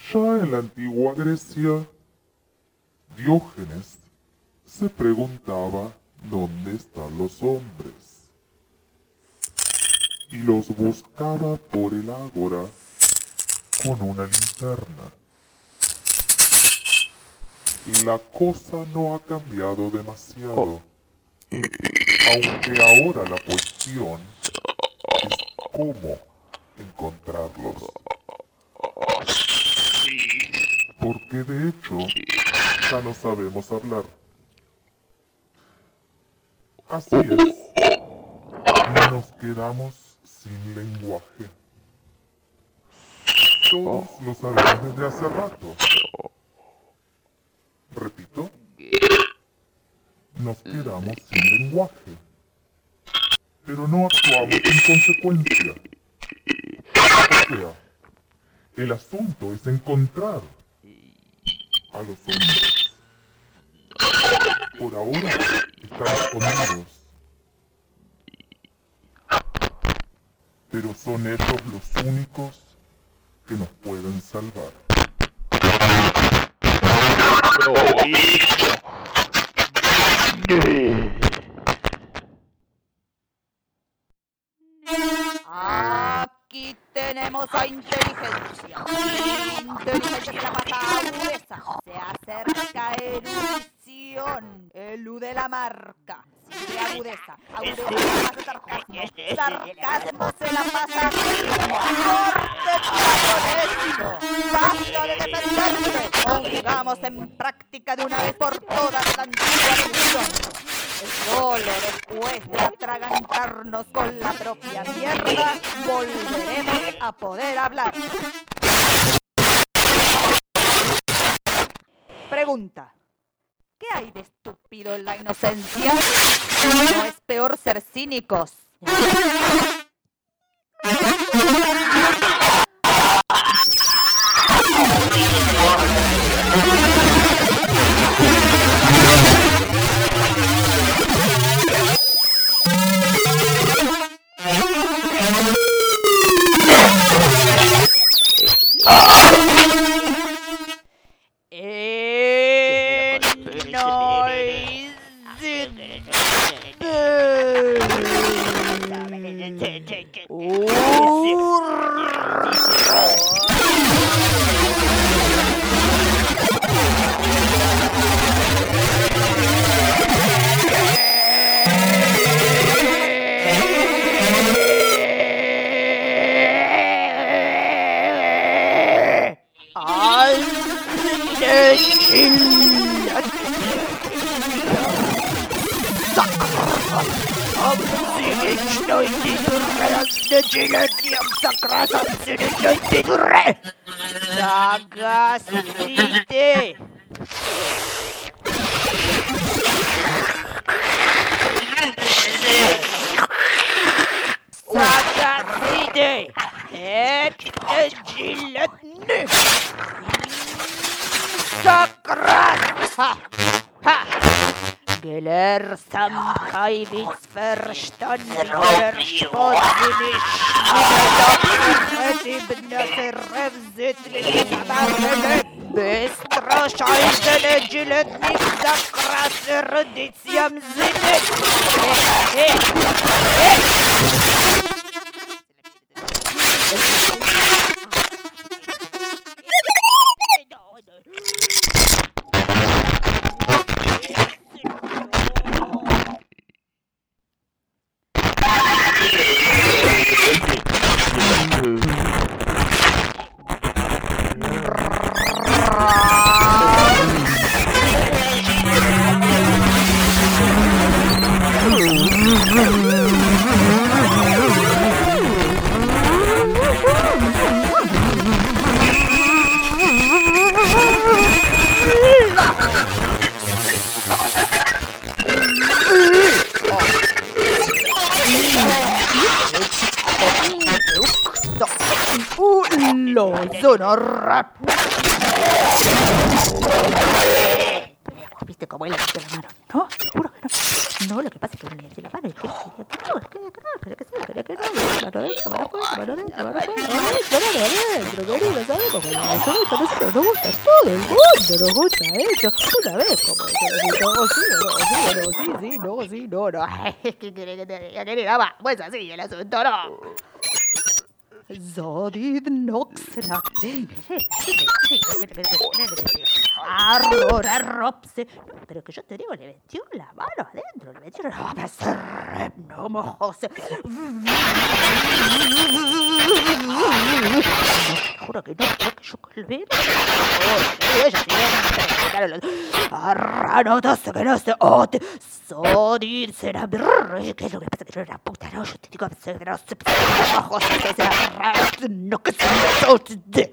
Ya en la antigua Grecia, Diógenes se preguntaba dónde están los hombres y los buscaba por el ágora con una linterna. Y la cosa no ha cambiado demasiado, aunque ahora la cuestión es cómo encontrarlos. Porque de hecho ya no sabemos hablar. Así es, nos quedamos sin lenguaje. Todos lo sabemos desde hace rato. Repito, nos quedamos sin lenguaje. Pero no actuamos en consecuencia. O sea, el asunto es encontrar a los hombres. Por ahora están escondidos. Pero son ellos los únicos que nos pueden salvar. Aquí tenemos a inteligencia. Inteligencia se la pasa a agudeza. Se acerca erudición. Elude la marca. Sigue agudeza. Agudeza se la pasa sarcasmo. Sarcasmo se la pasa a corte con ¡basta de defenderse! Pongamos en práctica de una vez por todas la antigua erudición. Solo después de atragantarnos con la propia mierda, volveremos a poder hablar. Pregunta. ¿Qué hay de estúpido en la inocencia? ¿No es peor ser cínicos? Sagacite. Sagacite. Giletni. Sakrat. Ha. Ha. Gelersam Kaivitz verstanden Sportwillig Ibn Serevzitli Samarele Bestra Scheidele Giletnik Sakras Eruditiam Zinet Lo sono viste cómo él le metió la mano. No, te juro que no. No, lo que pasa es que él le metió la mano y quería que sí, quería que no. Mano adentro, mano afuera, mano adentro, mano afuera. Querido, ¿sabes? Porque nosotros nos gusta todo el mundo, nos gusta eso. Una vez como no. ¿Qué quiere que te diga, querida? Va, pues así el asunto, no. Zodid Noxratin. Arroropse. No, pero que yo te digo, le metió la mano adentro, le metió la mano. No mojose. Juro que no, porque yo con el bebé. Arranotas que no se ote. Zodid será. ¿Qué es lo que pasa? Que yo era puta, no, yo te digo que no se ojos, que será. No que se me